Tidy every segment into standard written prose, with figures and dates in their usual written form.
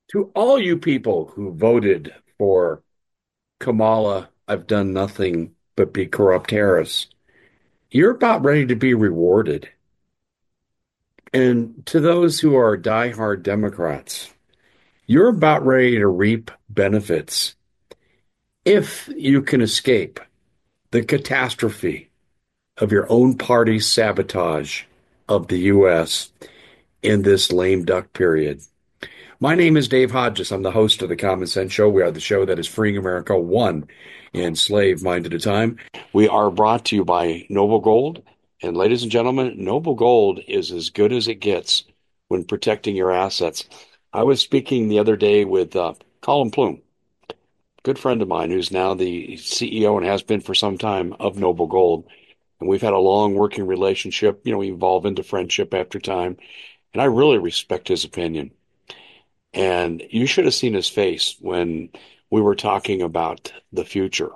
To all you people who voted for Kamala, I've done nothing but be corrupt Harris, you're about ready to be rewarded. And to those who are diehard Democrats, you're about ready to reap benefits if you can escape the catastrophe of your own party's sabotage of the U.S. in this lame duck period. My name is Dave Hodges. I'm the host of the Common Sense Show. We are the show that is freeing America one enslaved mind at a time. We are brought to you by Noble Gold. And ladies and gentlemen, Noble Gold is as good as it gets when protecting your assets. I was speaking the other day with Colin Plume, good friend of mine who's now the CEO and has been for some time of Noble Gold. And we've had a long working relationship. We evolve into friendship after time. And I really respect his opinion. And you should have seen his face when we were talking about the future.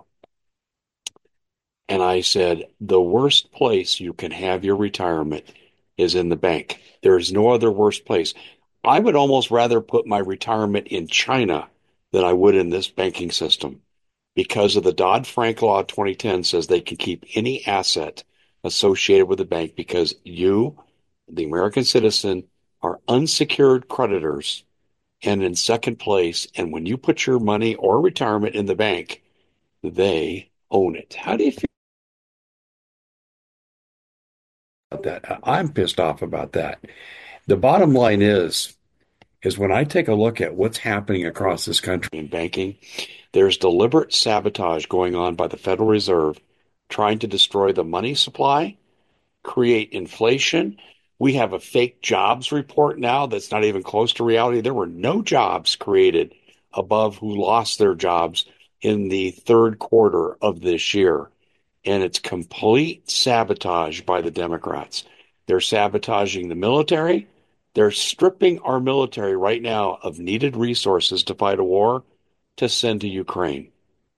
And I said, the worst place you can have your retirement is in the bank. There is no other worse place. I would almost rather put my retirement in China than I would in this banking system because of the Dodd-Frank Law 2010 says they can keep any asset associated with the bank because you, the American citizen, are unsecured creditors and in second place. And when you put your money or retirement in the bank, they own it. How do you feel about that? I'm pissed off about that. The bottom line is when I take a look at what's happening across this country in banking, there's deliberate sabotage going on by the Federal Reserve trying to destroy the money supply, create inflation. We have a fake jobs report now that's not even close to reality. There were no jobs created above who lost their jobs in the third quarter of this year. And it's complete sabotage by the Democrats. They're sabotaging the military. They're stripping our military right now of needed resources to fight a war to send to Ukraine.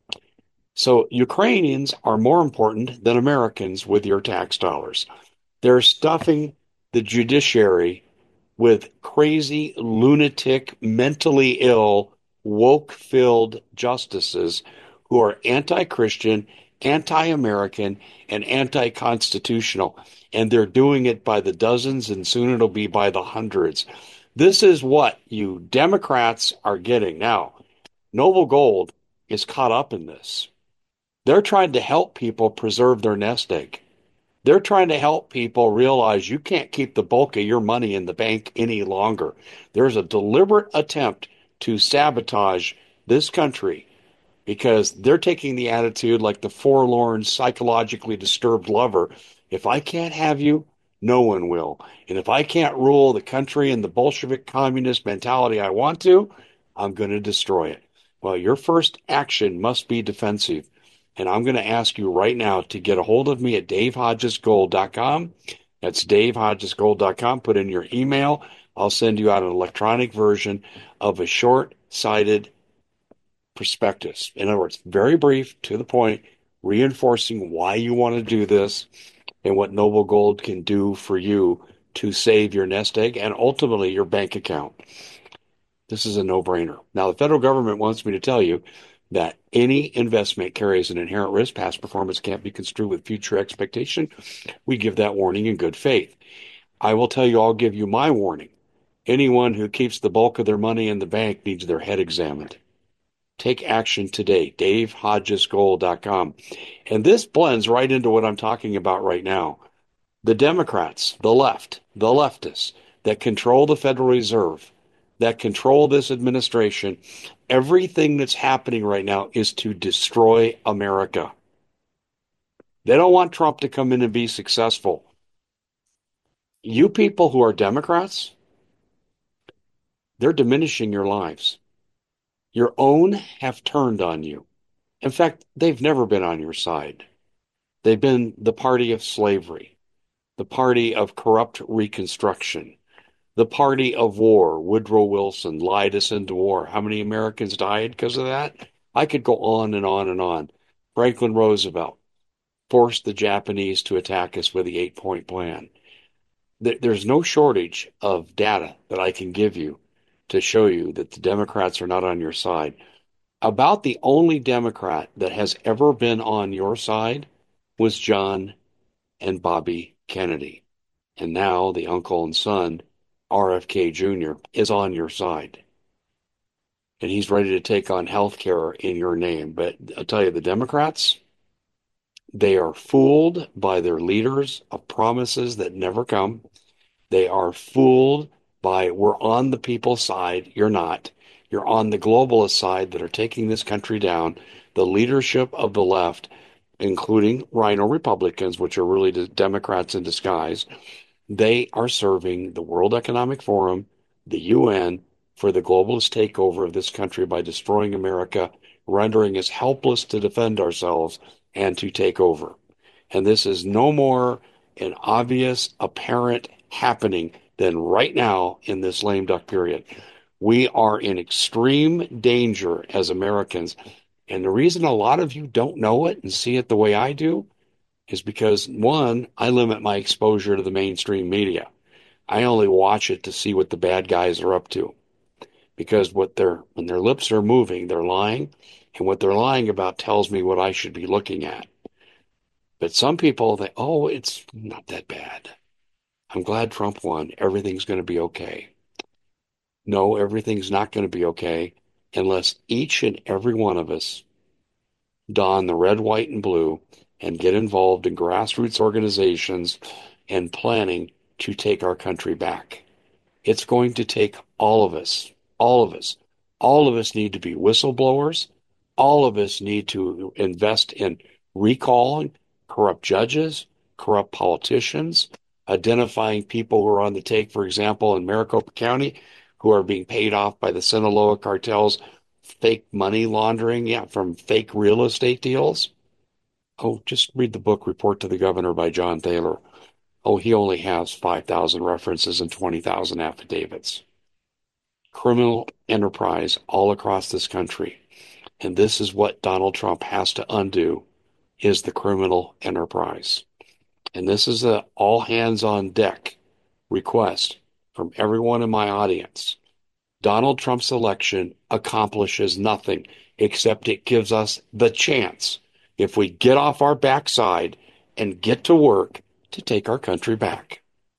So Ukrainians are more important than Americans with your tax dollars. They're stuffing the judiciary with crazy, lunatic, mentally ill, woke-filled justices who are anti-Christian, anti-American, and anti-constitutional. And they're doing it by the dozens, and soon it'll be by the hundreds. This is what you Democrats are getting. Now, Noble Gold is caught up in this. They're trying to help people preserve their nest egg. They're trying to help people realize you can't keep the bulk of your money in the bank any longer. There's a deliberate attempt to sabotage this country because they're taking the attitude like the forlorn, psychologically disturbed lover. If I can't have you, no one will. And if I can't rule the country in the Bolshevik communist mentality I want to, I'm going to destroy it. Well, your first action must be defensive. And I'm going to ask you right now to get a hold of me at davehodgesgold.com. That's davehodgesgold.com. Put in your email. I'll send you out an electronic version of a short-sighted prospectus. In other words, very brief, to the point, reinforcing why you want to do this and what Noble Gold can do for you to save your nest egg and ultimately your bank account. This is a no-brainer. Now, the federal government wants me to tell you that any investment carries an inherent risk. Past performance can't be construed with future expectation. We give that warning in good faith. I will tell you, I'll give you my warning. Anyone who keeps the bulk of their money in the bank needs their head examined. Take action today, davehodgesgold.com. And this blends right into what I'm talking about right now. The Democrats, the left, the leftists that control the Federal Reserve, that control this administration, everything that's happening right now is to destroy America. They don't want Trump to come in and be successful. You people who are Democrats, they're diminishing your lives. Your own have turned on you. In fact, they've never been on your side. They've been the party of slavery, the party of corrupt Reconstruction, the party of war. Woodrow Wilson lied us into war. How many Americans died because of that? I could go on and on and on. Franklin Roosevelt forced the Japanese to attack us with the 8-point plan. There's no shortage of data that I can give you to show you that the Democrats are not on your side. About the only Democrat that has ever been on your side was John and Bobby Kennedy. And now the uncle and son, RFK Jr., is on your side. And he's ready to take on health care in your name. But I'll tell you, the Democrats, they are fooled by their leaders of promises that never come. They are fooled by, we're on the people's side. You're not. You're on the globalist side that are taking this country down. The leadership of the left, including Rhino Republicans, which are really Democrats in disguise, they are serving the World Economic Forum, the UN, for the globalist takeover of this country by destroying America, rendering us helpless to defend ourselves and to take over. And this is no more an obvious, apparent happening than right now in this lame duck period. We are in extreme danger as Americans. And the reason a lot of you don't know it and see it the way I do is because, one, I limit my exposure to the mainstream media. I only watch it to see what the bad guys are up to. Because when their lips are moving, they're lying, and what they're lying about tells me what I should be looking at. But some people, oh, it's not that bad. I'm glad Trump won. Everything's going to be okay. No, everything's not going to be okay unless each and every one of us don the red, white, and blue and get involved in grassroots organizations and planning to take our country back. It's going to take all of us, all of us. All of us need to be whistleblowers. All of us need to invest in recalling corrupt judges, corrupt politicians, identifying people who are on the take, for example, in Maricopa County, who are being paid off by the Sinaloa cartels, fake money laundering, from fake real estate deals. Oh, just read the book Report to the Governor by John Thaler. Oh, he only has 5,000 references and 20,000 affidavits. Criminal enterprise all across this country. And this is what Donald Trump has to undo, is the criminal enterprise. And this is a all hands on deck request from everyone in my audience. Donald Trump's election accomplishes nothing except it gives us the chance, if we get off our backside and get to work, to take our country back.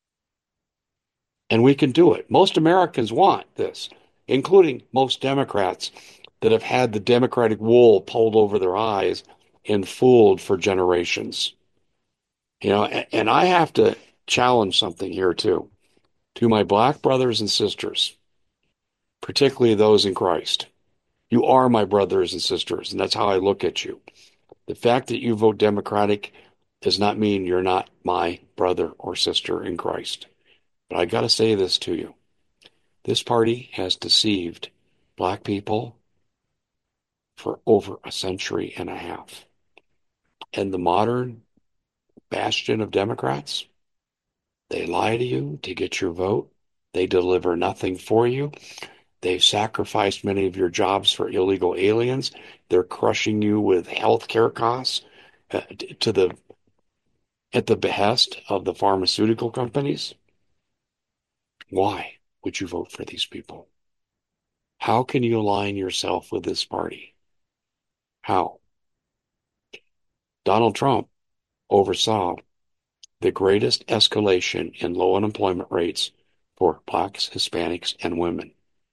And we can do it. Most Americans want this, including most Democrats that have had the Democratic wool pulled over their eyes and fooled for generations. And I have to challenge something here too, to my black brothers and sisters, particularly those in Christ. You are my brothers and sisters, and that's how I look at you. The fact that you vote Democratic does not mean you're not my brother or sister in Christ. But I got to say this to you. This party has deceived black people for over a century and a half. And the modern bastion of Democrats, they lie to you to get your vote. They deliver nothing for you. They've sacrificed many of your jobs for illegal aliens. They're crushing you with health care costs at the behest of the pharmaceutical companies. Why would you vote for these people? How can you align yourself with this party? How? Donald Trump oversaw the greatest escalation in low unemployment rates for blacks, Hispanics, and women.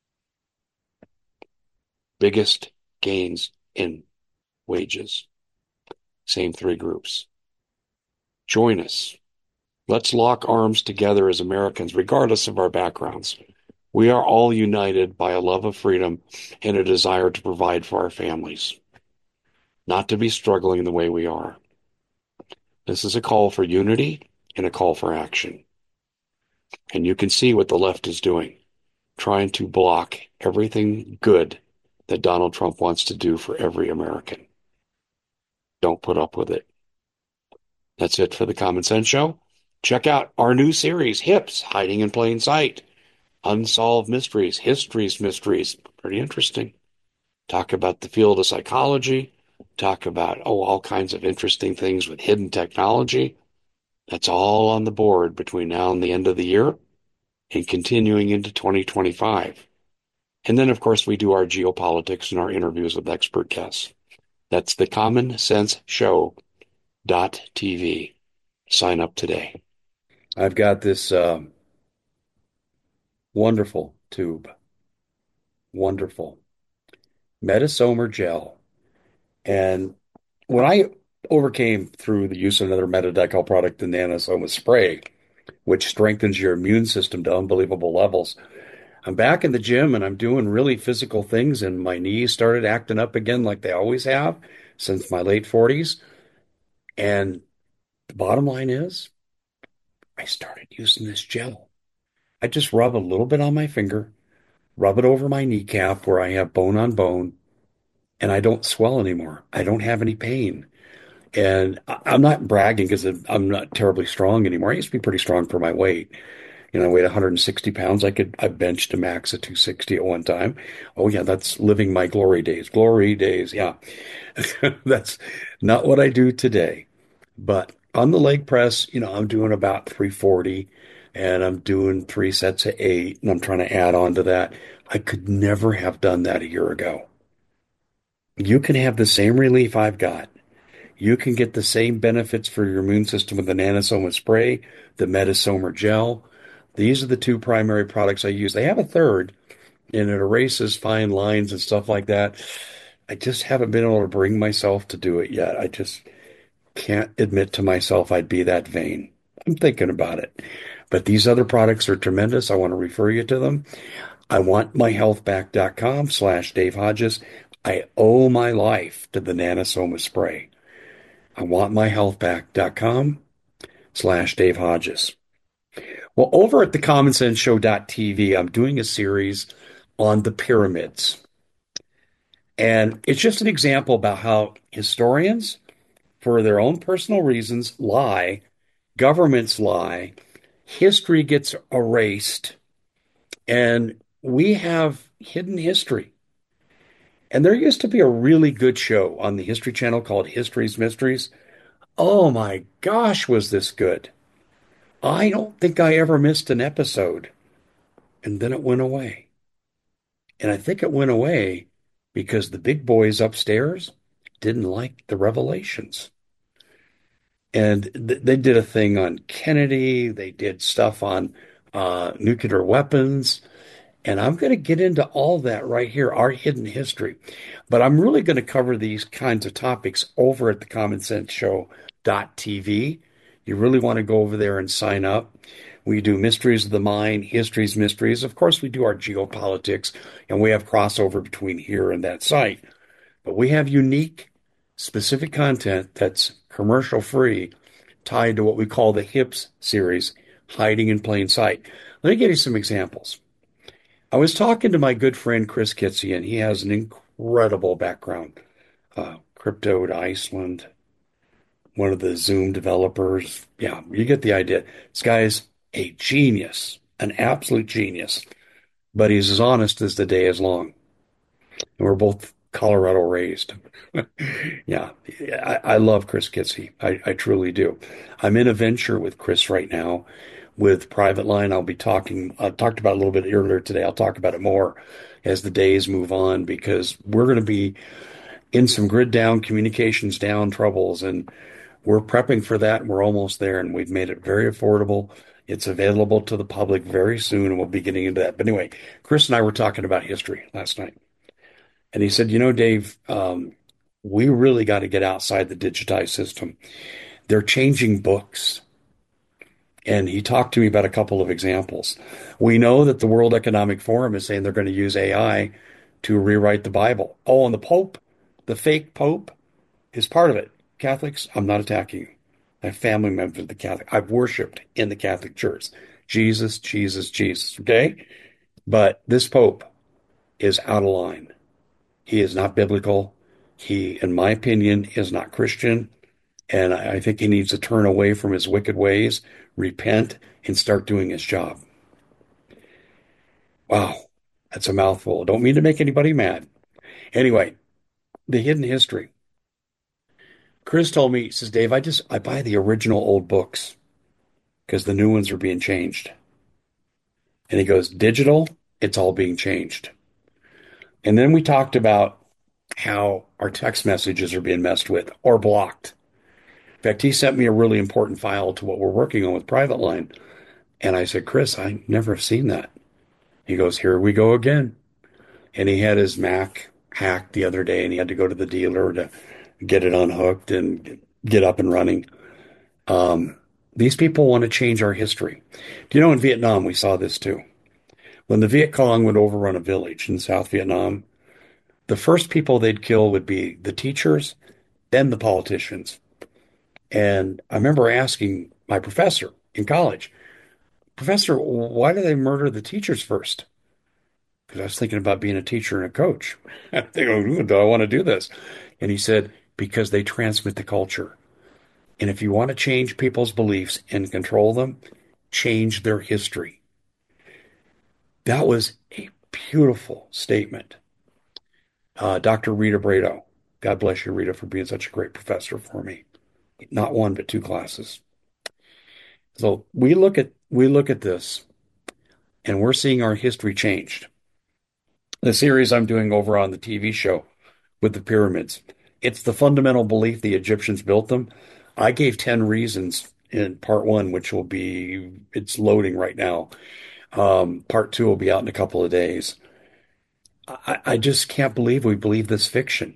Biggest gains in wages. Same three groups. Join us. Let's lock arms together as Americans, regardless of our backgrounds. We are all united by a love of freedom and a desire to provide for our families, not to be struggling the way we are. This is a call for unity and a call for action. And you can see what the left is doing, trying to block everything good that Donald Trump wants to do for every American. Don't put up with it. That's it for the Common Sense Show. Check out our new series, Hips, Hiding in Plain Sight. Unsolved Mysteries, History's Mysteries. Pretty interesting. Talk about the field of psychology. Talk about, all kinds of interesting things with hidden technology. That's all on the board between now and the end of the year and continuing into 2025. And then, of course, we do our geopolitics and our interviews with expert guests. That's the Common Sense Show TV. Sign up today. I've got this wonderful tube, wonderful Metasomer gel. And when I overcame through the use of another Metadecal product, the Nanosoma spray, which strengthens your immune system to unbelievable levels, I'm back in the gym and I'm doing really physical things, and my knees started acting up again like they always have since my late 40s. And the bottom line is, I started using this gel. I just rub a little bit on my finger, rub it over my kneecap where I have bone on bone, and I don't swell anymore. I don't have any pain. And I'm not bragging because I'm not terribly strong anymore. I used to be pretty strong for my weight. I weighed 160 pounds. I benched a max of 260 at one time. Oh yeah, that's living my glory days. Glory days. Yeah. That's not what I do today. But on the leg press, I'm doing about 340 and I'm doing 3 sets of 8 and I'm trying to add on to that. I could never have done that a year ago. You can have the same relief I've got. You can get the same benefits for your immune system with the Nanosoma spray, the Metasomer gel. These are the two primary products I use. They have a third, and it erases fine lines and stuff like that. I just haven't been able to bring myself to do it yet. I just can't admit to myself I'd be that vain. I'm thinking about it. But these other products are tremendous. I want to refer you to them. I want myhealthback.com/Dave Hodges. I owe my life to the Nanosoma spray. I want myhealthback.com/Dave Hodges. Well, over at the Common Sense Show.tv, I'm doing a series on the pyramids. And it's just an example about how historians, for their own personal reasons, lie, governments lie, history gets erased, and we have hidden history. And there used to be a really good show on the History Channel called History's Mysteries. Oh my gosh, was this good! I don't think I ever missed an episode. And then it went away. And I think it went away because the big boys upstairs didn't like the revelations. And they did a thing on Kennedy. They did stuff on nuclear weapons. And I'm going to get into all that right here, our hidden history. But I'm really going to cover these kinds of topics over at the Common Sense Show.tv. You really want to go over there and sign up. We do Mysteries of the Mind, History's Mysteries. Of course, we do our geopolitics, and we have crossover between here and that site. But we have unique, specific content that's commercial free, tied to what we call the HIPS series, Hiding in Plain Sight. Let me give you some examples. I was talking to my good friend Chris Kitzian. He has an incredible background. Crypto to Iceland, one of the Zoom developers. Yeah, you get the idea. This guy is a genius, an absolute genius, but he's as honest as the day is long. And we're both Colorado raised. Yeah, I love Chris Kitsy. I truly do. I'm in a venture with Chris right now with Private Line. I'll be talking, I talked about it a little bit earlier today. I'll talk about it more as the days move on because we're going to be in some grid down, communications down troubles, and we're prepping for that. And we're almost there, and we've made it very affordable. It's available to the public very soon, and we'll be getting into that. But anyway, Chris and I were talking about history last night. And he said, Dave, we really got to get outside the digitized system. They're changing books. And he talked to me about a couple of examples. We know that the World Economic Forum is saying they're going to use AI to rewrite the Bible. Oh, and the Pope, the fake Pope, is part of it. Catholics, I'm not attacking you. I have family members of the Catholic. I've worshiped in the Catholic Church. Jesus, Jesus, Jesus. Okay? But this Pope is out of line. He is not biblical. He, in my opinion, is not Christian. And I think he needs to turn away from his wicked ways, repent, and start doing his job. Wow, that's a mouthful. Don't mean to make anybody mad. Anyway, the hidden history. Chris told me, he says, Dave, I buy the original old books because the new ones are being changed. And he goes, digital, it's all being changed. And then we talked about how our text messages are being messed with or blocked. In fact, he sent me a really important file to what we're working on with Private Line. And I said, Chris, I never have seen that. He goes, here we go again. And he had his Mac hacked the other day and he had to go to the dealer to get it unhooked and get up and running. Um, these people want to change our history. Do you know in Vietnam, we saw this too? When the Viet Cong would overrun a village in South Vietnam, the first people they'd kill would be the teachers, then the politicians. And I remember asking my professor in college, Professor, why do they murder the teachers first? Because I was thinking about being a teacher and a coach. I'm thinking, do I want to do this? And he said, because they transmit the culture. And if you want to change people's beliefs and control them, change their history. That was a beautiful statement. Dr. Rita Brado, God bless you, Rita, for being such a great professor for me. Not one, but two classes. So we look at this and we're seeing our history changed. The series I'm doing over on the TV show with the pyramids, it's the fundamental belief the Egyptians built them. I gave 10 reasons in part one, which will be, it's loading right now. Part two will be out in a couple of days. I just can't believe we believe this fiction.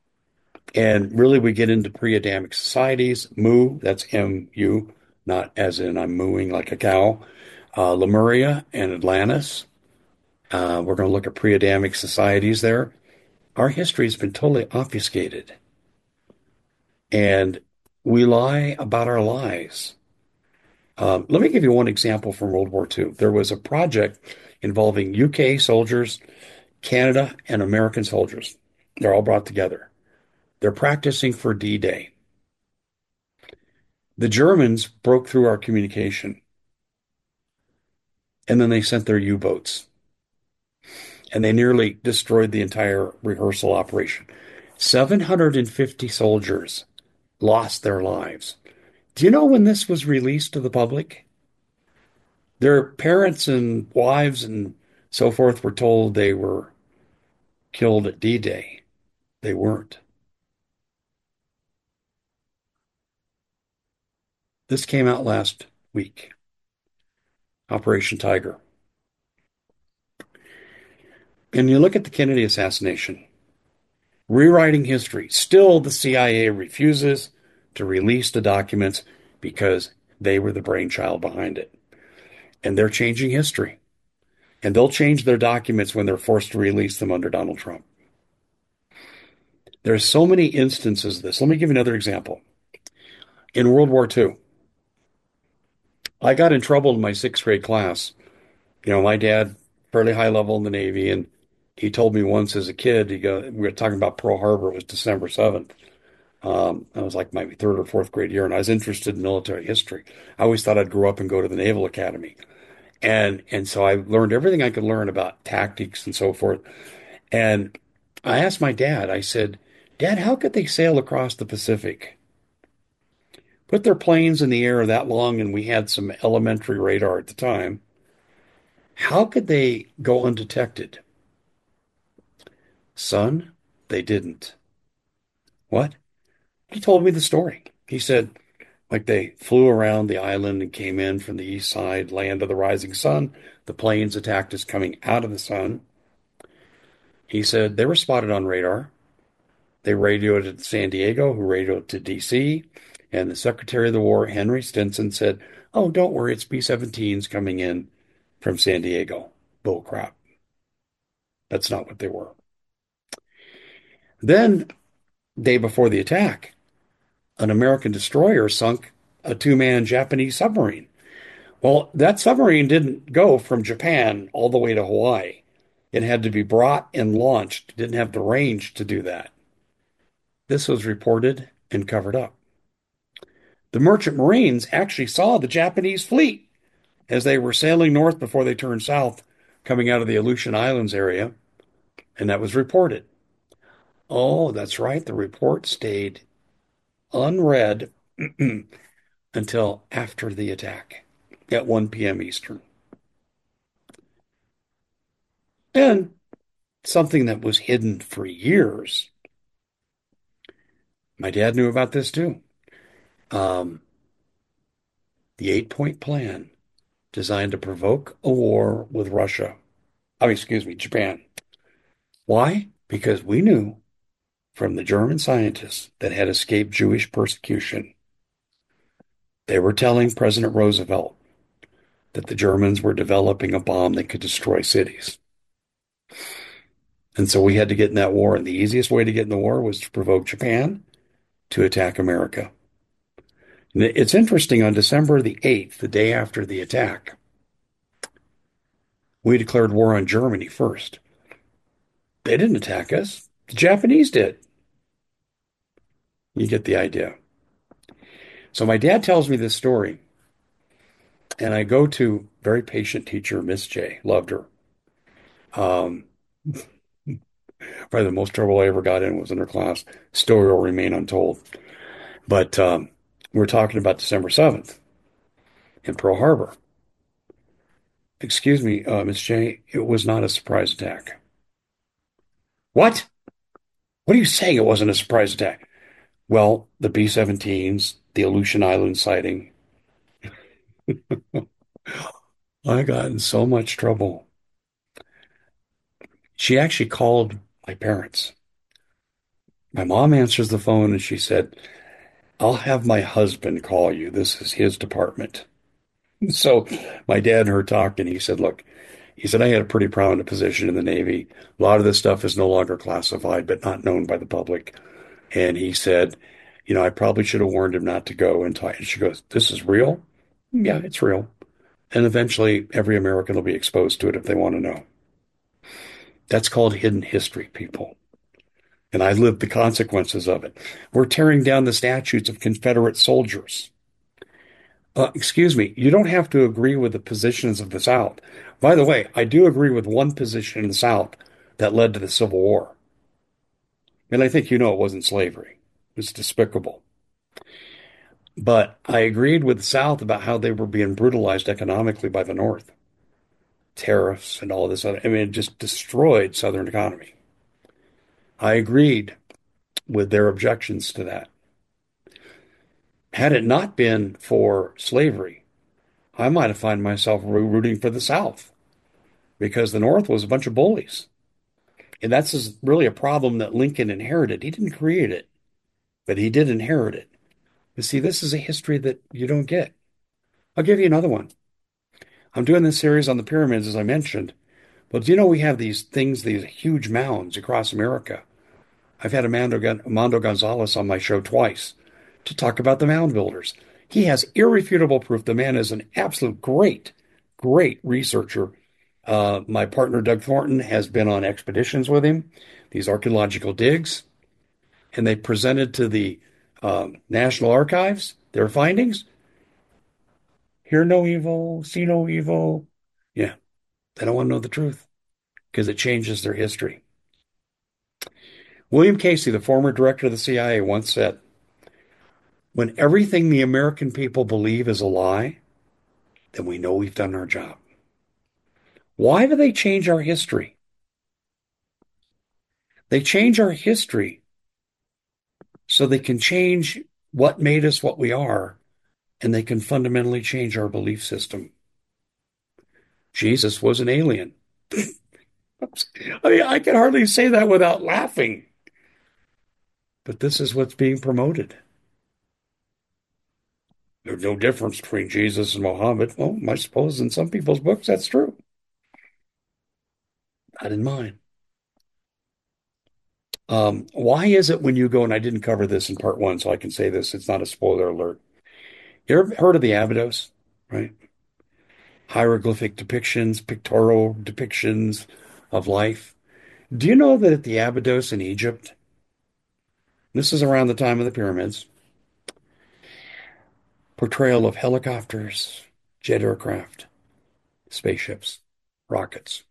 And really, we get into pre-Adamic societies. Mu, that's M-U, not as in I'm mooing like a cow. Lemuria and Atlantis. We're going to look at pre-Adamic societies there. Our history has been totally obfuscated. And we lie about our lies. Let me give you one example from World War II. There was a project involving UK soldiers, Canada, and American soldiers. They're all brought together. They're practicing for D-Day. The Germans broke through our communication, and then they sent their U-boats, and they nearly destroyed the entire rehearsal operation. 750 soldiers lost their lives. Do you know when this was released to the public? Their parents and wives and so forth were told they were killed at D-Day. They weren't. This came out last week, Operation Tiger. And you look at the Kennedy assassination, rewriting history. Still, the CIA refuses to release the documents because they were the brainchild behind it. And they're changing history. And they'll change their documents when they're forced to release them under Donald Trump. There's so many instances of this. Let me give you another example. In World War II, I got in trouble in my sixth grade class. You know, my dad, fairly high level in the Navy, and he told me once as a kid, we were talking about Pearl Harbor, it was December 7th. I was like maybe third or fourth grade year, and I was interested in military history. I always thought I'd grow up and go to the Naval Academy. And so I learned everything I could learn about tactics and so forth. And I asked my dad, I said, Dad, how could they sail across the Pacific? Put their planes in the air that long, and we had some elementary radar at the time. How could they go undetected? Son, they didn't. What? He told me the story. He said, like they flew around the island and came in from the east side, land of the rising sun. The planes attacked us coming out of the sun. He said they were spotted on radar. They radioed it to San Diego, who radioed to DC. And the Secretary of the War, Henry Stinson, said, oh, don't worry, it's B-17s coming in from San Diego. Bull crap. That's not what they were. Then, day before the attack, an American destroyer sunk a two-man Japanese submarine. Well, that submarine didn't go from Japan all the way to Hawaii. It had to be brought and launched. It didn't have the range to do that. This was reported and covered up. The merchant marines actually saw the Japanese fleet as they were sailing north before they turned south, coming out of the Aleutian Islands area, and that was reported. Oh, that's right. The report stayed unread until after the attack at 1 p.m. Eastern. And something that was hidden for years. My dad knew about this too. Um, the 8 point plan designed to provoke a war with Russia. I mean, excuse me, Japan. Why? Because we knew from the German scientists that had escaped Jewish persecution. They were telling President Roosevelt that the Germans were developing a bomb that could destroy cities. And so we had to get in that war. And the easiest way to get in the war was to provoke Japan to attack America. And it's interesting, on December the 8th, the day after the attack, we declared war on Germany first. They didn't attack us, the Japanese did. You get the idea. So my dad tells me this story, and I go to very patient teacher, Miss J. Loved her. Um, Probably the most trouble I ever got in was in her class. Story will remain untold. But we're talking about December 7th in Pearl Harbor. Excuse me, Miss J, it was not a surprise attack. What? What are you saying it wasn't a surprise attack? Well, the B-17s, the Aleutian Island sighting. I got in so much trouble. She actually called my parents. My mom answers the phone and she said, I'll have my husband call you. This is his department. So my dad and her talked, and he said, look, he said, I had a pretty prominent position in the Navy. A lot of this stuff is no longer classified, but not known by the public. And he said, I probably should have warned him not to go. And she goes, this is real? Yeah, it's real. And eventually every American will be exposed to it if they want to know. That's called hidden history, people. And I lived the consequences of it. We're tearing down the statues of Confederate soldiers. Excuse me, you don't have to agree with the positions of the South. By the way, I do agree with one position in the South that led to the Civil War. And I think it wasn't slavery. It's despicable. But I agreed with the South about how they were being brutalized economically by the North. Tariffs and all this other, it just destroyed Southern economy. I agreed with their objections to that. Had it not been for slavery, I might have found myself rooting for the South because the North was a bunch of bullies. And that's really a problem that Lincoln inherited. He didn't create it, but he did inherit it. You see, this is a history that you don't get. I'll give you another one. I'm doing this series on the pyramids, as I mentioned. But do you know we have these things, these huge mounds across America? I've had Armando Gonzalez on my show twice to talk about the mound builders. He has irrefutable proof. The man is an absolute great researcher. My partner, Doug Thornton, has been on expeditions with him, these archaeological digs, and they presented to the National Archives their findings. Hear no evil, see no evil. Yeah, they don't want to know the truth because it changes their history. William Casey, the former director of the CIA, once said, when everything the American people believe is a lie, then we know we've done our job. Why do they change our history? They change our history so they can change what made us what we are, and they can fundamentally change our belief system. Jesus was an alien. I can hardly say that without laughing. But this is what's being promoted. There's no difference between Jesus and Muhammad. Well, I suppose in some people's books that's true. Not in mine. Why is it when you go, and I didn't cover this in part one, so I can say this, it's not a spoiler alert. You ever heard of the Abydos, right? Hieroglyphic depictions, pictorial depictions of life. Do you know that at the Abydos in Egypt, this is around the time of the pyramids, portrayal of helicopters, jet aircraft, spaceships, rockets.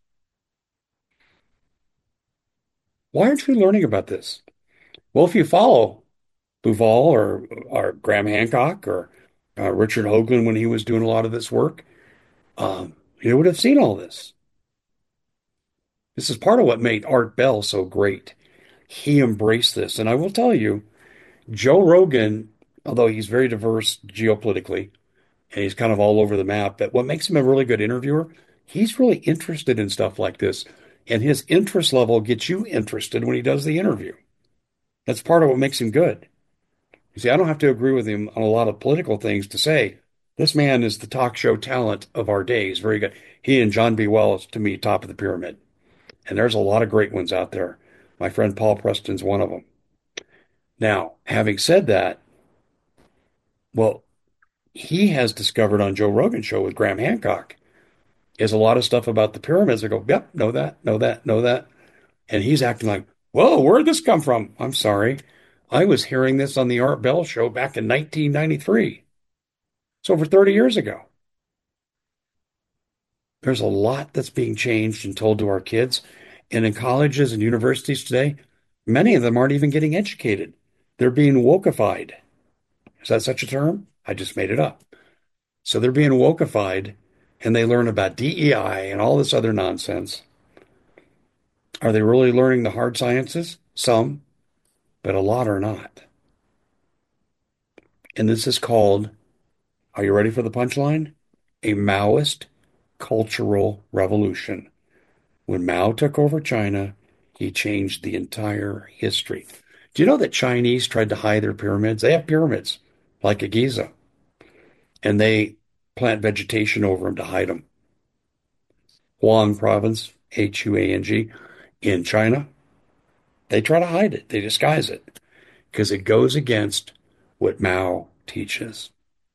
Why aren't we learning about this? Well, if you follow Bouval or Graham Hancock or Richard Hoagland when he was doing a lot of this work, you would have seen all this. This is part of what made Art Bell so great. He embraced this. And I will tell you, Joe Rogan, although he's very diverse geopolitically and he's kind of all over the map, but what makes him a really good interviewer, he's really interested in stuff like this. And his interest level gets you interested when he does the interview. That's part of what makes him good. You see, I don't have to agree with him on a lot of political things to say this man is the talk show talent of our days. Very good. He and John B. Wells, to me, top of the pyramid. And there's a lot of great ones out there. My friend Paul Preston's one of them. Now, having said that, well, he has discovered on Joe Rogan's show with Graham Hancock is a lot of stuff about the pyramids. I go, yep, know that, know that, know that. And he's acting like, whoa, where'd this come from? I'm sorry. I was hearing this on the Art Bell show back in 1993. It's over 30 years ago. There's a lot that's being changed and told to our kids. And in colleges and universities today, many of them aren't even getting educated. They're being wokeified. Is that such a term? I just made it up. So they're being wokeified and they learn about DEI and all this other nonsense. Are they really learning the hard sciences? Some, but a lot are not. And this is called, are you ready for the punchline? A Maoist cultural revolution. When Mao took over China, he changed the entire history. Do you know that Chinese tried to hide their pyramids? They have pyramids like at Giza, and they plant vegetation over them to hide them. Huang province, Huang, in China, they try to hide it. They disguise it because it goes against what Mao teaches.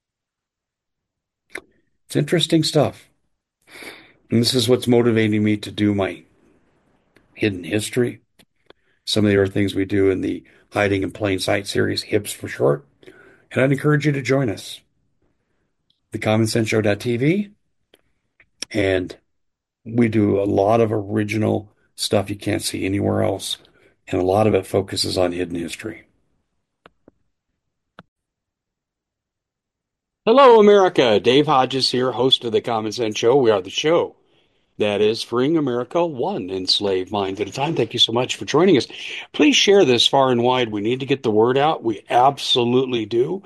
It's interesting stuff. And this is what's motivating me to do my hidden history. Some of the other things we do in the Hiding in Plain Sight series, HIPS for short. And I'd encourage you to join us. TheCommonSenseShow.tv. And we do a lot of original stuff you can't see anywhere else. And a lot of it focuses on hidden history. Hello, America. Dave Hodges here, host of The Common Sense Show. We are the show that is freeing America one enslaved mind at a time. Thank you so much for joining us. Please share this far and wide. We need to get the word out. We absolutely do.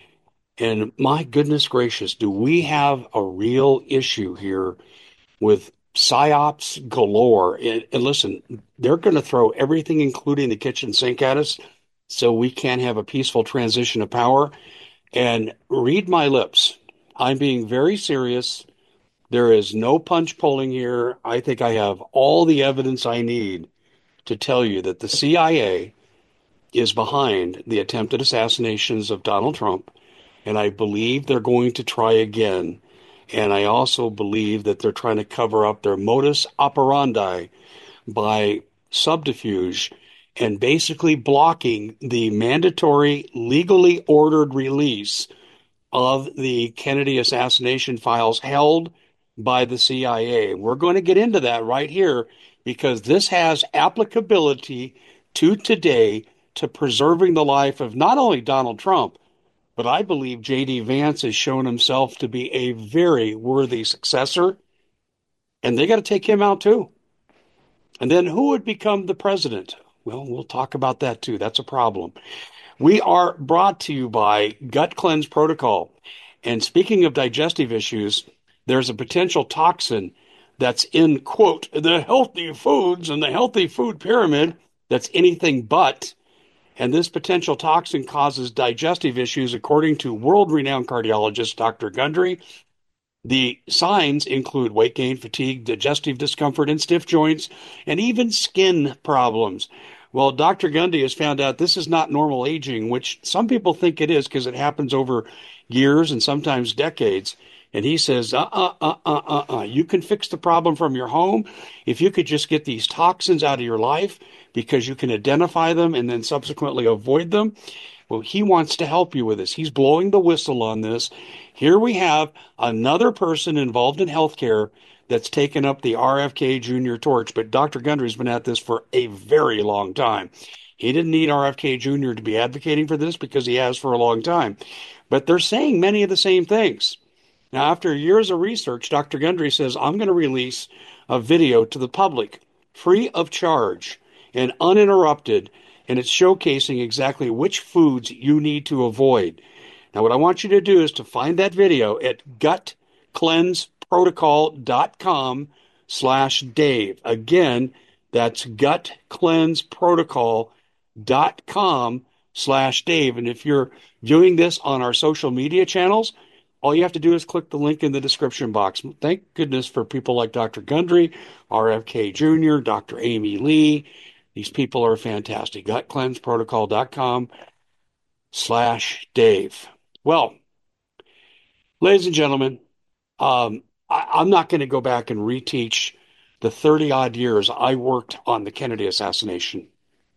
And my goodness gracious, do we have a real issue here with psyops galore? And listen, they're going to throw everything, including the kitchen sink, at us so we can't have a peaceful transition of power. And read my lips. I'm being very serious. There is no punch pulling here. I think I have all the evidence I need to tell you that the CIA is behind the attempted assassinations of Donald Trump. And I believe they're going to try again. And I also believe that they're trying to cover up their modus operandi by subterfuge and basically blocking the mandatory, legally ordered release of the Kennedy assassination files held by the CIA. We're going to get into that right here because this has applicability to today to preserving the life of not only Donald Trump, but I believe J.D. Vance has shown himself to be a very worthy successor, and they got to take him out too. And then who would become the president? Well, we'll talk about that too. That's a problem. We are brought to you by Gut Cleanse Protocol. And speaking of digestive issues, there's a potential toxin that's in, quote, the healthy foods and the healthy food pyramid that's anything but. And this potential toxin causes digestive issues, according to world-renowned cardiologist Dr. Gundry. The signs include weight gain, fatigue, digestive discomfort, and stiff joints, and even skin problems. Well, Dr. Gundry has found out this is not normal aging, which some people think it is because it happens over years and sometimes decades. And he says, you can fix the problem from your home if you could just get these toxins out of your life because you can identify them and then subsequently avoid them. Well, he wants to help you with this. He's blowing the whistle on this. Here we have another person involved in healthcare that's taken up the RFK Jr. torch. But Dr. Gundry's been at this for a very long time. He didn't need RFK Jr. to be advocating for this because he has for a long time. But they're saying many of the same things. Now, after years of research, Dr. Gundry says, I'm going to release a video to the public free of charge and uninterrupted, and it's showcasing exactly which foods you need to avoid. Now, what I want you to do is to find that video at gutcleanseprotocol.com/Dave. Again, that's gutcleanseprotocol.com/Dave. And if you're viewing this on our social media channels, all you have to do is click the link in the description box. Thank goodness for people like Dr. Gundry, RFK Jr., Dr. Amy Lee. These people are fantastic. gutcleanseprotocol.com/Dave. Well, ladies and gentlemen, I'm not going to go back and reteach the 30 odd years I worked on the Kennedy assassination.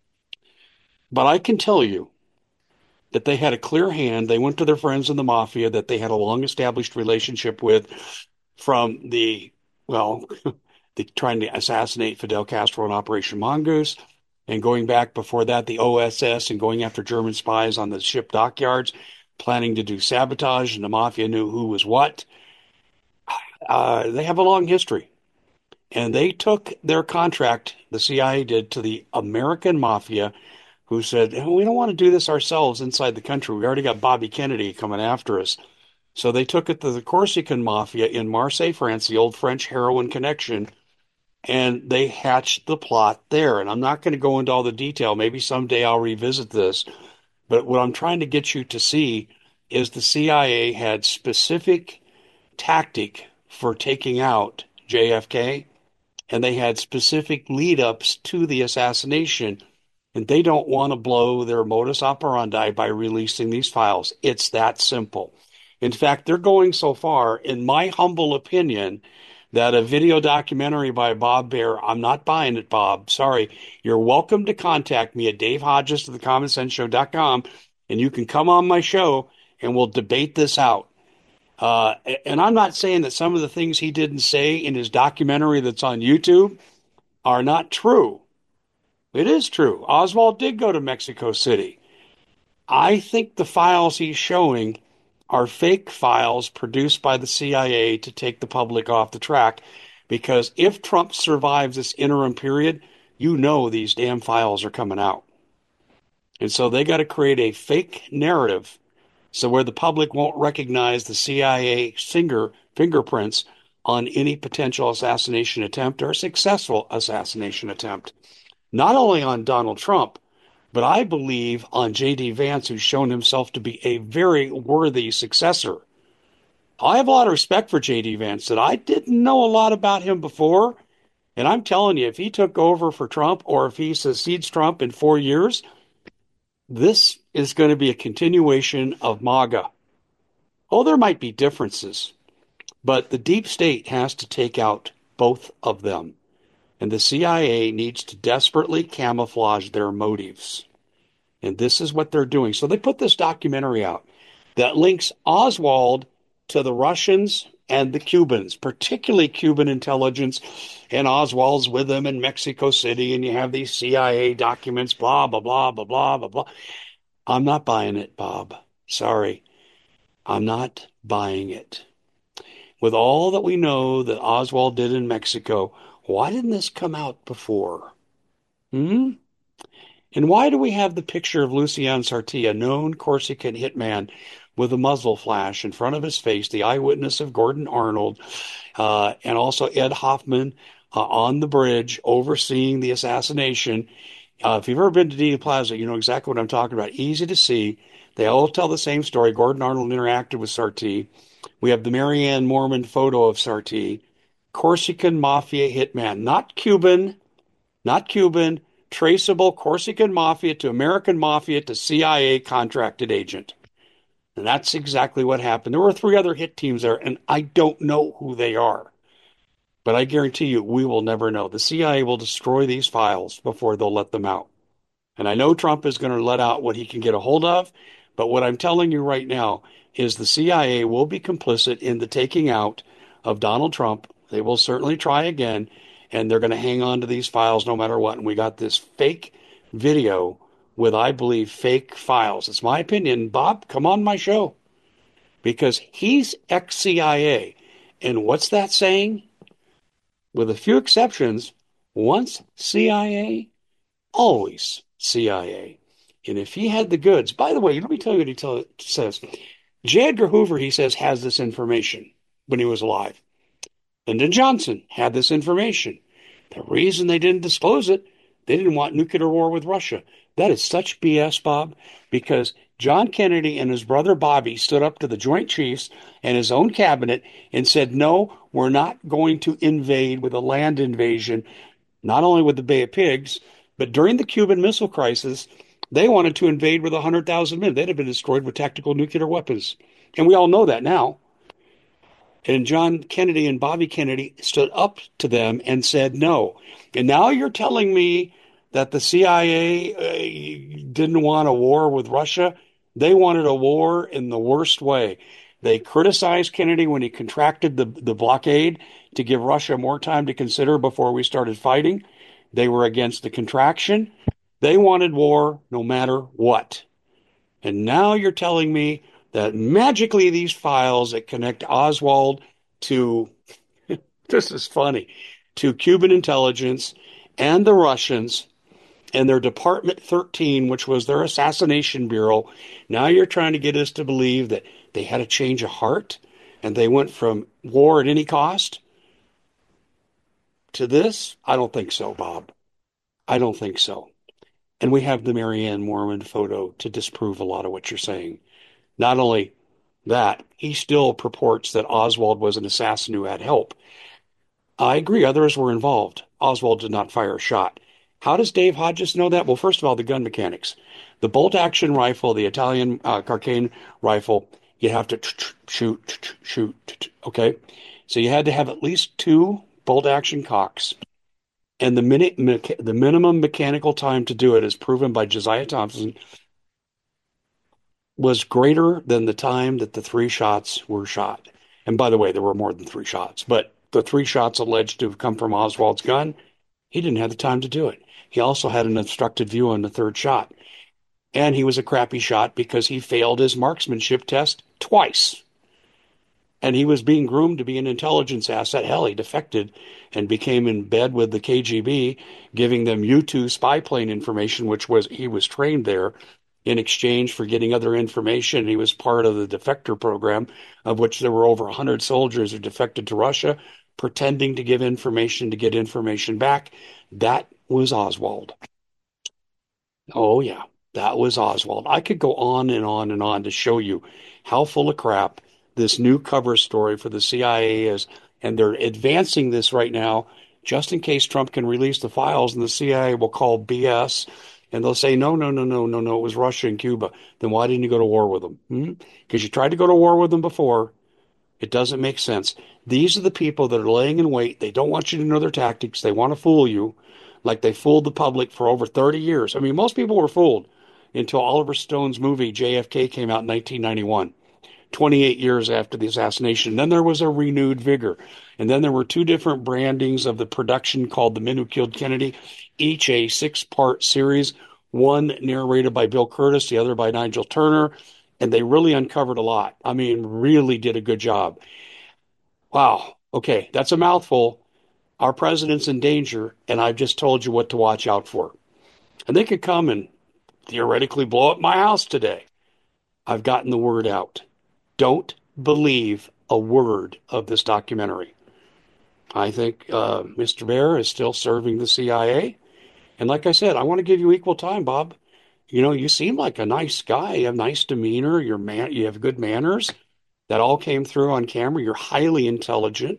But I can tell you that they had a clear hand. They went to their friends in the mafia that they had a long established relationship with from well, trying to assassinate Fidel Castro in Operation Mongoose, and going back before that, the OSS, and going after German spies on the ship dockyards, planning to do sabotage, and the mafia knew who was what. They have a long history. And they took their contract, the CIA did, to the American mafia, who said, we don't want to do this ourselves inside the country. We already got Bobby Kennedy coming after us. So they took it to the Corsican mafia in Marseille, France, the old French heroin connection, and they hatched the plot there. And I'm not going to go into all the detail. Maybe someday I'll revisit this. But what I'm trying to get you to see is the CIA had specific tactic for taking out JFK, and they had specific lead-ups to the assassination. And they don't want to blow their modus operandi by releasing these files. It's that simple. In fact, they're going so far, in my humble opinion, that a video documentary by Bob Baer, I'm not buying it, Bob. Sorry. You're welcome to contact me at davehodges at thecommonsenseshow.com, and you can come on my show and we'll debate this out. And I'm not saying that some of the things he didn't say in his documentary that's on YouTube are not true. It is true. Oswald did go to Mexico City. I think the files he's showing are fake files produced by the CIA to take the public off the track, because if Trump survives this interim period, you know these damn files are coming out. And so they got to create a fake narrative so where the public won't recognize the CIA fingerprints on any potential assassination attempt or successful assassination attempt. Not only on Donald Trump, but I believe on J.D. Vance, who's shown himself to be a very worthy successor. I have a lot of respect for J.D. Vance, that I didn't know a lot about him before. And I'm telling you, if he took over for Trump, or if he succeeds Trump in 4 years, this is going to be a continuation of MAGA. Oh, there might be differences, but the deep state has to take out both of them. And the CIA needs to desperately camouflage their motives. And this is what they're doing. So they put this documentary out that links Oswald to the Russians and the Cubans, particularly Cuban intelligence. And Oswald's with them in Mexico City, and you have these CIA documents, blah, blah, blah, blah, blah, blah, blah. I'm not buying it, Bob. Sorry. I'm not buying it. With all that we know that Oswald did in Mexico, why didn't this come out before? And why do we have the picture of Lucian Sarti, a known Corsican hitman, with a muzzle flash in front of his face, the eyewitness of Gordon Arnold, and also Ed Hoffman on the bridge overseeing the assassination? If you've ever been to Dealey Plaza, you know exactly what I'm talking about. Easy to see. They all tell the same story. Gordon Arnold interacted with Sarti. We have the Marianne Moorman photo of Sarti. Corsican mafia hitman, not Cuban, traceable Corsican mafia to American mafia to CIA contracted agent. And that's exactly what happened. There were 3 other hit teams there, and I don't know who they are. But I guarantee you, we will never know. The CIA will destroy these files before they'll let them out. And I know Trump is going to let out what he can get a hold of, but what I'm telling you right now is the CIA will be complicit in the taking out of Donald Trump. They will certainly try again, and they're going to hang on to these files no matter what. And we got this fake video with, I believe, fake files. It's my opinion. Bob, come on my show, because he's ex-CIA. And what's that saying? With a few exceptions, Once CIA, always CIA. And if he had the goods, by the way, let me tell you what says. J. Edgar Hoover, he says, has this information when he was alive. Lyndon Johnson had this information. The reason they didn't disclose it, they didn't want nuclear war with Russia. That is such BS, Bob, because John Kennedy and his brother Bobby stood up to the Joint Chiefs and his own cabinet and said, no, we're not going to invade with a land invasion, not only with the Bay of Pigs, but during the Cuban Missile Crisis, they wanted to invade with 100,000 men. They'd have been destroyed with tactical nuclear weapons. And we all know that now. And John Kennedy and Bobby Kennedy stood up to them and said no. And now you're telling me that the CIA didn't want a war with Russia? They wanted a war in the worst way. They criticized Kennedy when he contracted the blockade to give Russia more time to consider before we started fighting. They were against the contraction. They wanted war no matter what. And now you're telling me that magically these files that connect Oswald to, this is funny, to Cuban intelligence and the Russians and their Department 13, which was their assassination bureau. Now you're trying to get us to believe that they had a change of heart and they went from war at any cost to this? I don't think so, Bob. I don't think so. And we have the Marianne Moorman photo to disprove a lot of what you're saying. Not only that, he still purports that Oswald was an assassin who had help. I agree, others were involved. Oswald did not fire a shot. How does Dave Hodges know that? Well, first of all, the gun mechanics. The bolt action rifle, the Italian Carcane rifle, you have to shoot, okay? So you had to have at least two bolt action cocks. And the minimum mechanical time to do it, as proven by Josiah Thompson, was greater than the time that the three shots were shot. And by the way, there were more than three shots, but the three shots alleged to have come from Oswald's gun, he didn't have the time to do it. He also had an obstructed view on the third shot. And he was a crappy shot because he failed his marksmanship test twice. And he was being groomed to be an intelligence asset. Hell, he defected and became in bed with the KGB, giving them U-2 spy plane information, which was he was trained there in exchange for getting other information. He was part of the defector program, of which there were over 100 soldiers who defected to Russia, pretending to give information to get information back. That was Oswald. Oh, yeah, that was Oswald. I could go on and on and on to show you how full of crap this new cover story for the CIA is. And they're advancing this right now just in case Trump can release the files and the CIA will call BS. And they'll say, no, no, no, no, no, no, it was Russia and Cuba. Then why didn't you go to war with them? Because you tried to go to war with them before. It doesn't make sense. These are the people that are laying in wait. They don't want you to know their tactics. They want to fool you like they fooled the public for over 30 years. I mean, most people were fooled until Oliver Stone's movie JFK came out in 1991. 28 years after the assassination. Then there was a renewed vigor. And then there were two different brandings of the production called The Men Who Killed Kennedy, each a 6-part series, one narrated by Bill Curtis, the other by Nigel Turner. And they really uncovered a lot. I mean, really did a good job. Wow. Okay, that's a mouthful. Our president's in danger, and I've just told you what to watch out for. And they could come and theoretically blow up my house today. I've gotten the word out. Don't believe a word of this documentary. I think Mr. Bear is still serving the CIA. And like I said, I want to give you equal time, Bob. You know, you seem like a nice guy. You have nice demeanor. You have good manners. That all came through on camera. You're highly intelligent.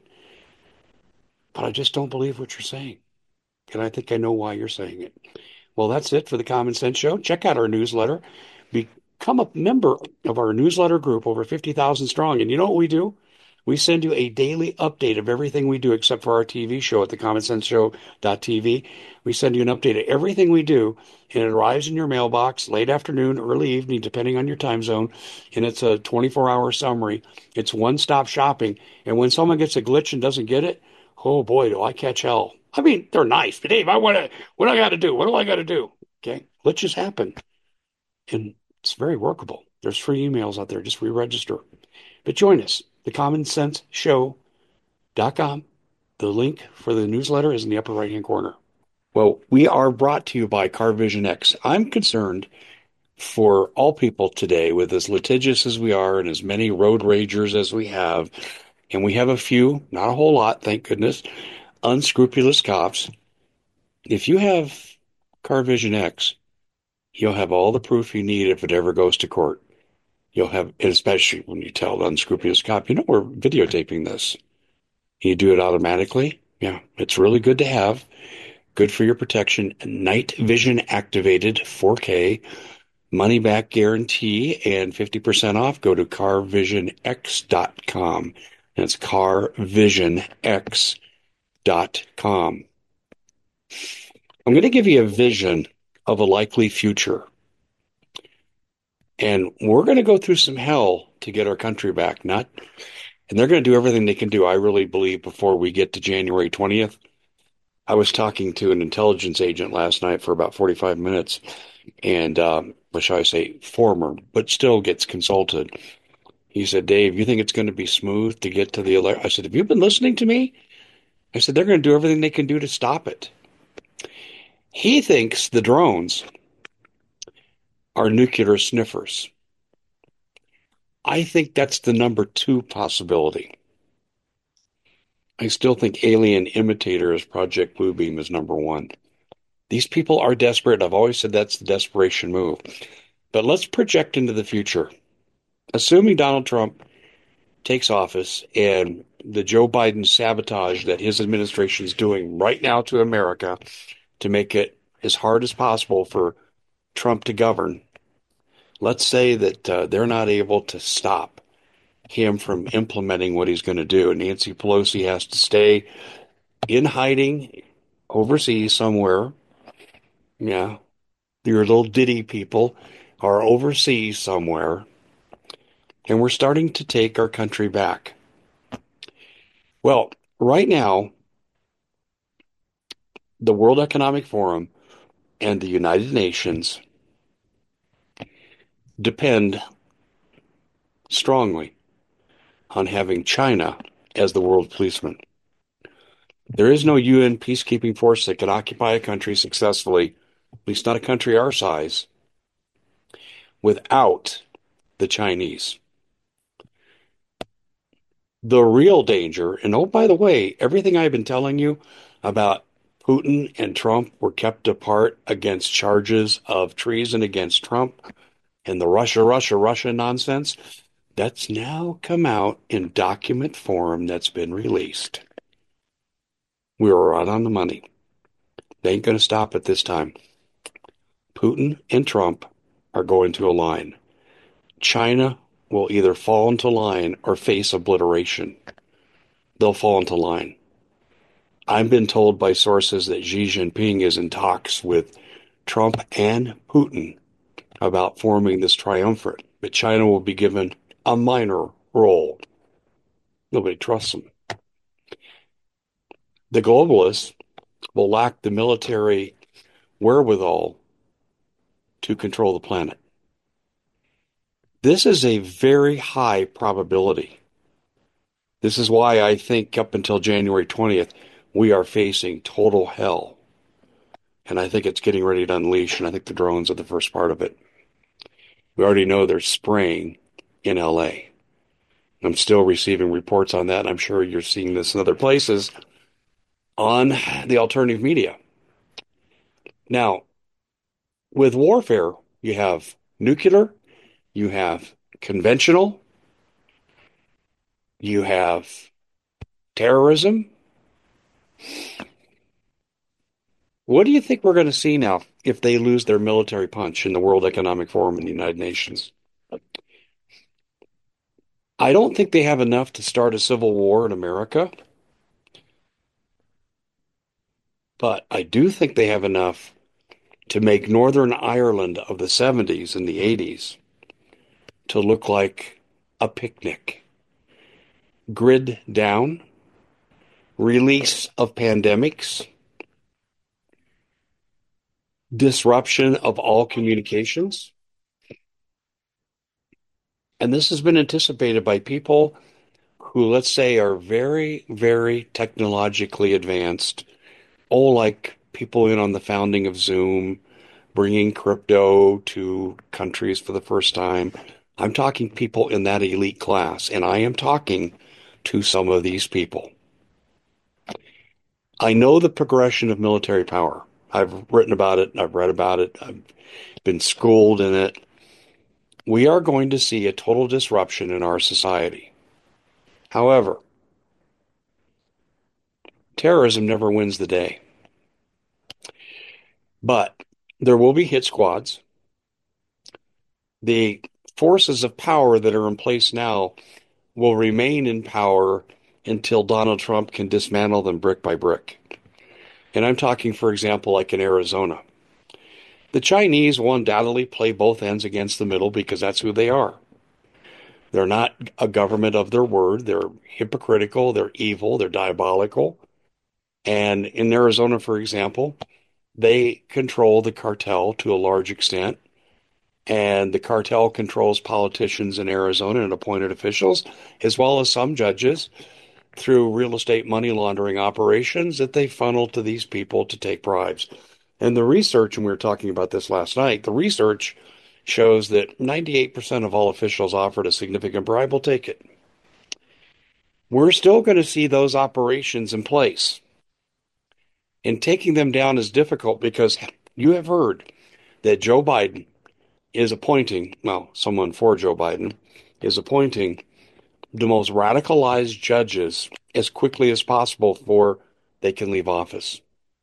But I just don't believe what you're saying. And I think I know why you're saying it. Well, that's it for the Common Sense Show. Check out our newsletter. Become a member of our newsletter group, over 50,000 strong. And you know what we do? We send you a daily update of everything we do, except for our TV show at thecommonsenseshow.tv. We send you an update of everything we do, and it arrives in your mailbox late afternoon, early evening, depending on your time zone. And it's a 24-hour summary. It's one-stop shopping. And when someone gets a glitch and doesn't get it, oh boy, do I catch hell. I mean, they're nice, but Dave, what do I got to do? What do I got to do? Okay, glitches happen. And it's very workable. There's free emails out there. Just re-register. But join us, thecommonsenseshow.com. The link for the newsletter is in the upper right-hand corner. Well, we are brought to you by CarVision X. I'm concerned for all people today, with as litigious as we are and as many road ragers as we have, and we have a few, not a whole lot, thank goodness, unscrupulous cops. If you have CarVision X, you'll have all the proof you need if it ever goes to court. You'll have, especially when you tell the unscrupulous cop, we're videotaping this. You do it automatically. Yeah, it's really good to have. Good for your protection. Night vision activated 4K, money back guarantee, and 50% off. Go to carvisionx.com. That's carvisionx.com. I'm going to give you a vision of a likely future. And we're going to go through some hell to get our country back. Not, and they're going to do everything they can do, I really believe, before we get to January 20th. I was talking to an intelligence agent last night for about 45 minutes, and what shall I say, former, but still gets consulted. He said, Dave, you think it's going to be smooth to get to the election? I said, have you been listening to me? I said, they're going to do everything they can do to stop it. He thinks the drones are nuclear sniffers. I think that's the number two possibility. I still think alien imitators, Project Bluebeam, is number one. These people are desperate. I've always said that's the desperation move. But let's project into the future. Assuming Donald Trump takes office and the Joe Biden sabotage that his administration is doing right now to America to make it as hard as possible for Trump to govern, let's say that they're not able to stop him from implementing what he's going to do. Nancy Pelosi has to stay in hiding overseas somewhere. Yeah, your little Diddy people are overseas somewhere, and we're starting to take our country back. Well, right now, the World Economic Forum and the United Nations depend strongly on having China as the world policeman. There is no UN peacekeeping force that can occupy a country successfully, at least not a country our size, without the Chinese. The real danger, and oh, by the way, everything I've been telling you about Putin and Trump were kept apart against charges of treason against Trump and the Russia nonsense, that's now come out in document form that's been released. We were right on the money. They ain't going to stop it this time. Putin and Trump are going to align. China will either fall into line or face obliteration. They'll fall into line. I've been told by sources that Xi Jinping is in talks with Trump and Putin about forming this triumvirate, but China will be given a minor role. Nobody trusts them. The globalists will lack the military wherewithal to control the planet. This is a very high probability. This is why I think up until January 20th, we are facing total hell. And I think it's getting ready to unleash, and I think the drones are the first part of it. We already know they're spraying in LA. I'm still receiving reports on that, and I'm sure you're seeing this in other places on the alternative media. Now, with warfare, you have nuclear, you have conventional, you have terrorism. What do you think we're going to see now if they lose their military punch in the World Economic Forum and the United Nations? I don't think they have enough to start a civil war in America, but I do think they have enough to make Northern Ireland of the 70s and the 80s to look like a picnic. Grid down, release of pandemics, disruption of all communications. And this has been anticipated by people who, let's say, are very, very technologically advanced. Oh, like people in on the founding of Zoom, bringing crypto to countries for the first time. I'm talking people in that elite class, and I am talking to some of these people. I know the progression of military power. I've written about it, I've read about it, I've been schooled in it. We are going to see a total disruption in our society. However, terrorism never wins the day. But there will be hit squads. The forces of power that are in place now will remain in power until Donald Trump can dismantle them brick by brick. And I'm talking, for example, like in Arizona. The Chinese will undoubtedly play both ends against the middle because that's who they are. They're not a government of their word. They're hypocritical, they're evil, they're diabolical. And in Arizona, for example, they control the cartel to a large extent. And the cartel controls politicians in Arizona and appointed officials, as well as some judges through real estate money laundering operations that they funnel to these people to take bribes. And the research, and we were talking about this last night, the research shows that 98% of all officials offered a significant bribe will take it. We're still going to see those operations in place. And taking them down is difficult because you have heard that Joe Biden is appointing, well, someone for Joe Biden is appointing the most radicalized judges as quickly as possible before they can leave office.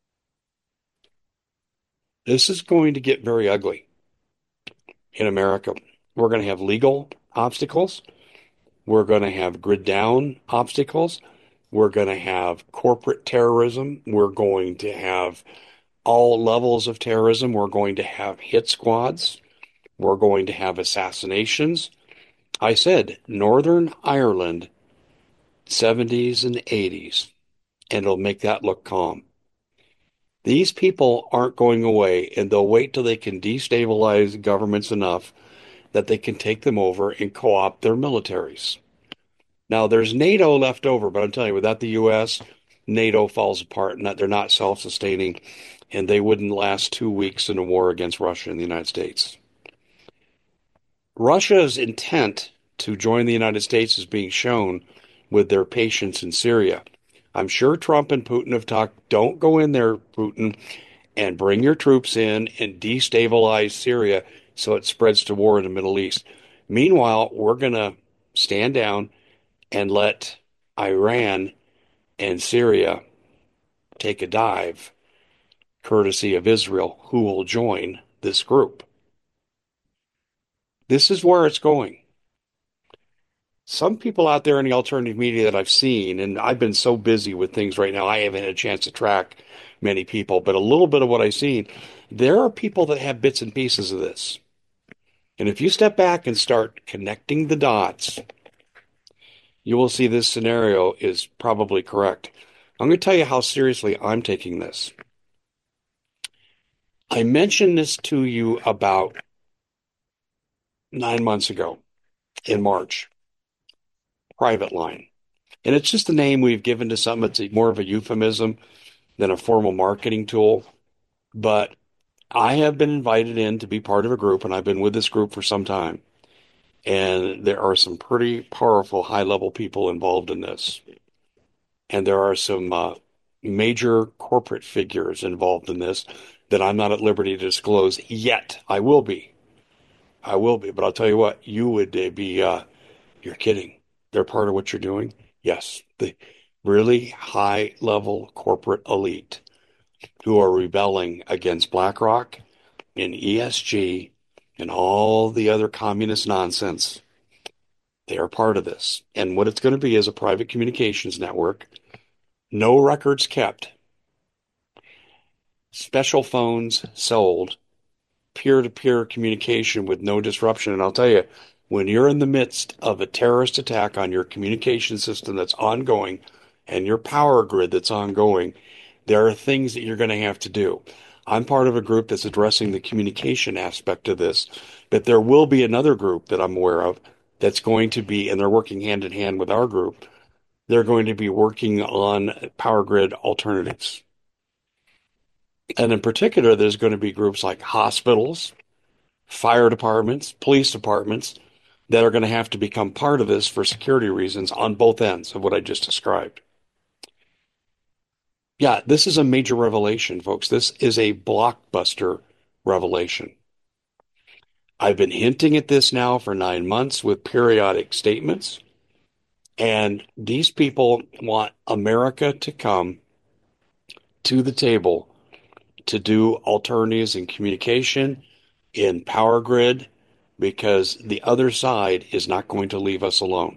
This is going to get very ugly in America. We're going to have legal obstacles. We're going to have grid down obstacles. We're going to have corporate terrorism. We're going to have all levels of terrorism. We're going to have hit squads. We're going to have assassinations. I said Northern Ireland, 70s and 80s, and it'll make that look calm. These people aren't going away, and they'll wait till they can destabilize governments enough that they can take them over and co-opt their militaries. Now, there's NATO left over, but I'm telling you, without the U.S., NATO falls apart, and that they're not self-sustaining, and they wouldn't last 2 weeks in a war against Russia and the United States. Russia's intent to join the United States is being shown with their patience in Syria. I'm sure Trump and Putin have talked, don't go in there, Putin, and bring your troops in and destabilize Syria so it spreads to war in the Middle East. Meanwhile, we're going to stand down and let Iran and Syria take a dive, courtesy of Israel, who will join this group. This is where it's going. Some people out there in the alternative media that I've seen, and I've been so busy with things right now, I haven't had a chance to track many people, but a little bit of what I've seen, there are people that have bits and pieces of this. And if you step back and start connecting the dots, you will see this scenario is probably correct. I'm going to tell you how seriously I'm taking this. I mentioned this to you about 9 months ago in March, private line. And it's just a name we've given to something. It's more of a euphemism than a formal marketing tool. But I have been invited in to be part of a group, and I've been with this group for some time. And there are some pretty powerful high-level people involved in this. And there are some major corporate figures involved in this that I'm not at liberty to disclose yet. I will be. I will be. But I'll tell you what, you would be, you're kidding. They're part of what you're doing? Yes. The really high-level corporate elite who are rebelling against BlackRock and ESG and all the other communist nonsense. They are part of this. And what it's going to be is a private communications network, no records kept, special phones sold, peer-to-peer communication with no disruption. And I'll tell you, when you're in the midst of a terrorist attack on your communication system that's ongoing and your power grid that's ongoing, there are things that you're going to have to do. I'm part of a group that's addressing the communication aspect of this, but there will be another group that I'm aware of that's going to be, and they're working hand in hand with our group, they're going to be working on power grid alternatives. And in particular, there's going to be groups like hospitals, fire departments, police departments that are going to have to become part of this for security reasons on both ends of what I just described. Yeah, this is a major revelation, folks. This is a blockbuster revelation. I've been hinting at this now for 9 months with periodic statements, and these people want America to come to the table to do alternatives in communication, in power grid, because the other side is not going to leave us alone.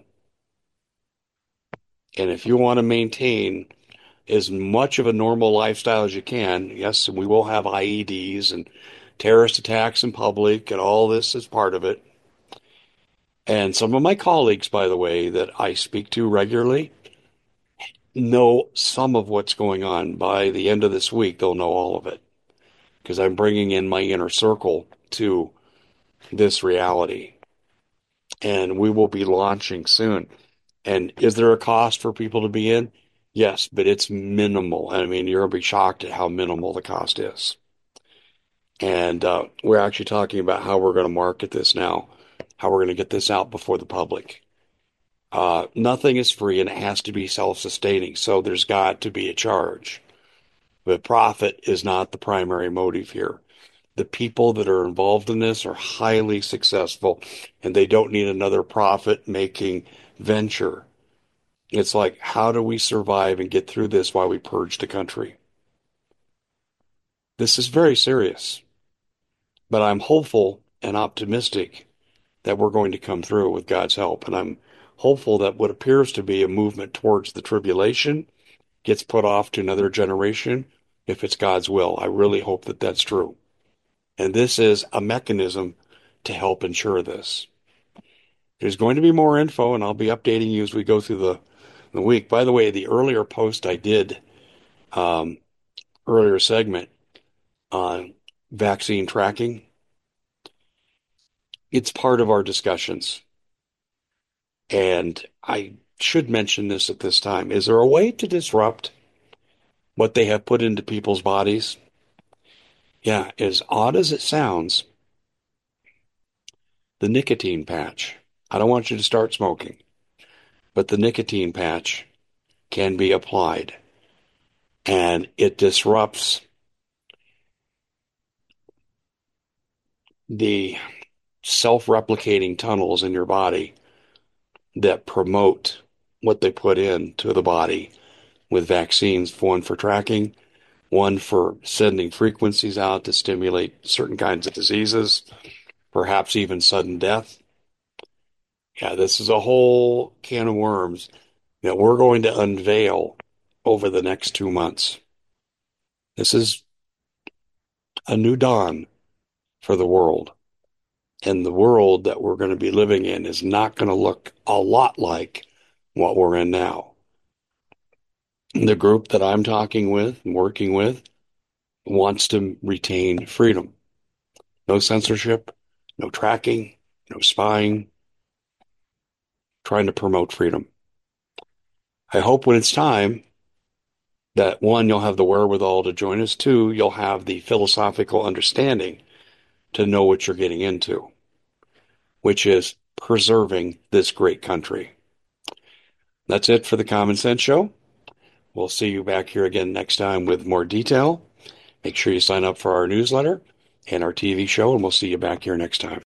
And if you want to maintain as much of a normal lifestyle as you can, yes, we will have IEDs and terrorist attacks in public, and all this is part of it. And some of my colleagues, by the way, that I speak to regularly know some of what's going on. By the end of this week, they'll know all of it because I'm bringing in my inner circle to this reality. And we will be launching soon. And is there a cost for people to be in? Yes, but it's minimal. I mean, you're going to be shocked at how minimal the cost is. And we're actually talking about how we're going to market this now, how we're going to get this out before the public. Nothing is free and it has to be self-sustaining. So there's got to be a charge. But profit is not the primary motive here. The people that are involved in this are highly successful and they don't need another profit-making venture. It's like, how do we survive and get through this while we purge the country? This is very serious, but I'm hopeful and optimistic that we're going to come through with God's help. And I'm hopeful that what appears to be a movement towards the tribulation gets put off to another generation if it's God's will. I really hope that that's true. And this is a mechanism to help ensure this. There's going to be more info, and I'll be updating you as we go through the week. By the way, the earlier post I did, um, earlier segment on vaccine tracking, it's part of our discussions. And I should mention this at this time. Is there a way to disrupt what they have put into people's bodies? Yeah, as odd as it sounds, the nicotine patch. I don't want you to start smoking, but the nicotine patch can be applied and it disrupts the self-replicating tunnels in your body that promote what they put into the body with vaccines, one for tracking, one for sending frequencies out to stimulate certain kinds of diseases, perhaps even sudden death. Yeah, this is a whole can of worms that we're going to unveil over the next 2 months. This is a new dawn for the world. And the world that we're going to be living in is not going to look a lot like what we're in now. The group that I'm talking with and working with wants to retain freedom. No censorship, no tracking, no spying, trying to promote freedom. I hope when it's time that one, you'll have the wherewithal to join us. Two, you'll have the philosophical understanding to know what you're getting into, which is preserving this great country. That's it for the Common Sense Show. We'll see you back here again next time with more detail. Make sure you sign up for our newsletter and our TV show, and we'll see you back here next time.